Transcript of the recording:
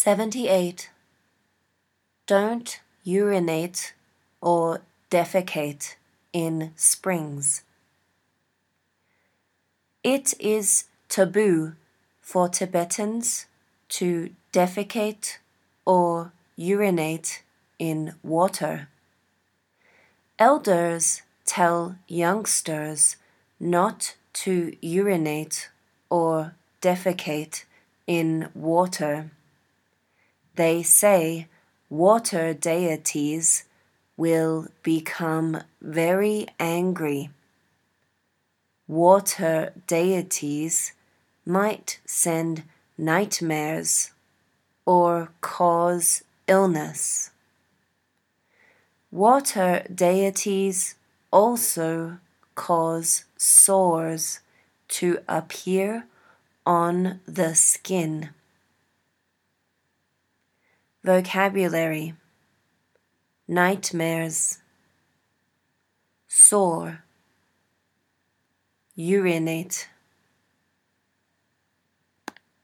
78. Don't urinate or defecate in springs. It is taboo for Tibetans to defecate or urinate in water. Elders tell youngsters not to urinate or defecate in water. They say water deities will become very angry. Water deities might send nightmares or cause illness. Water deities also cause sores to appear on the skin. Vocabulary: nightmares, sore, urinate.